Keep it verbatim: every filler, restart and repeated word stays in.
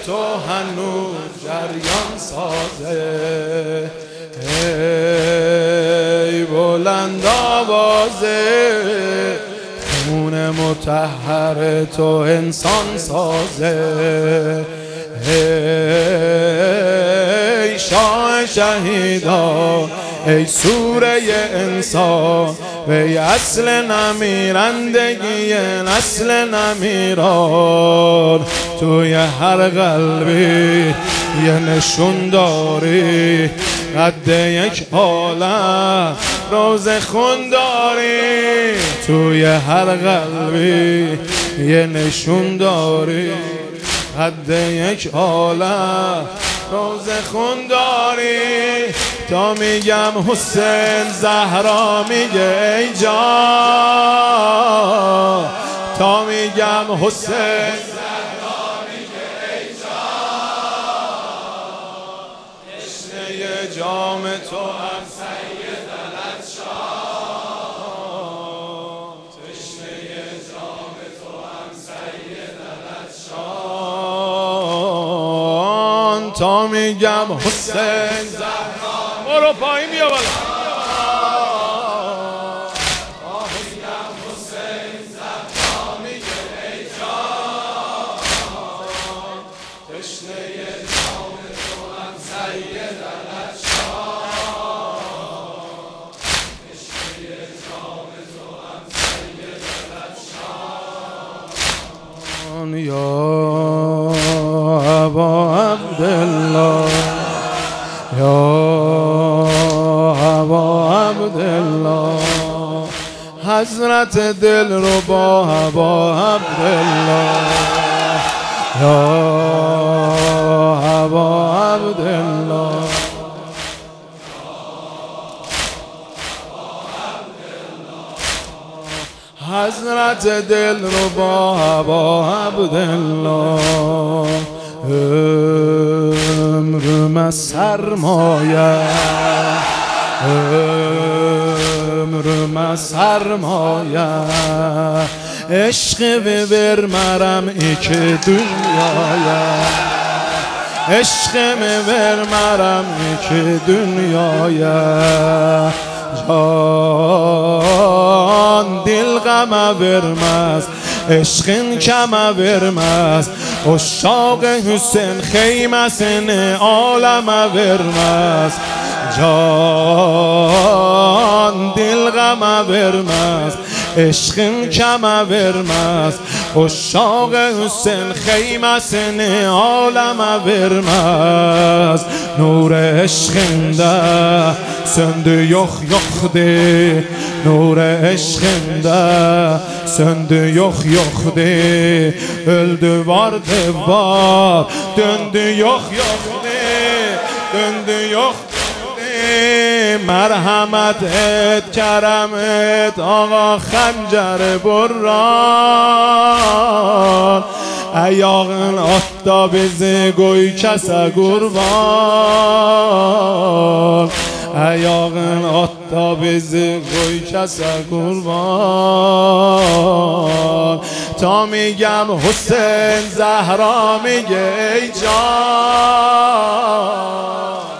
تو هنوز جریان سازه. ای بلند آوازه خون مطهر تو انسان سازه. ای شاه شهیدان ای سوره انسان وی اصل نمیرندگی نسل نمیران. توی هر قلبی یه نشون داری قد یک عالم روز خون داری. توی هر قلبی یه نشون داری قد یک عالم روز خون داری. تا میگم حسین زهرا میگه ای جان، تا میگم حسین زهرا میگه ای جان. تشنه جام تو هم سید العطشان، تشنه جام تو هم سید العطشان. تا میگم حسین زهرا برو پایین بیا بالا. میگم حسین زهرا میگه ای جان، تشنه جام تو هم سید العطشان، تشنه جام تو هم سید العطشان. یا ابا عبدالله یا ابا عبدالله حضرت دل رو با ابا عبدالله یا ابا عبدالله حضرت دل رو با ابا عبدالله. عمرم سرمایه عمرم سرمایه عشق ببر مرم ای که دنیایه عشق ببر مرم ای که دنیایه. جان دل غم ورمز عشقین کم ورمز اشاق حسین خیمسن عالم ورمز. جان دل غم ورمز عشقین کم ورمز اشاق حسین خیمسن عالم ورمز. نور عشقنده söndü yok yok de, nur eşkinde söndü yok yok de, öldü vardı var, döndü yok yok de, döndü yok de. Merhamet et, kerem et, ağa xəncər burran. Ayağın atda bizi qoy kəsə qurban. Ayağın atda bizi qoy kəsə qurban. Ta میگم حسین زهرا میگه ای جان.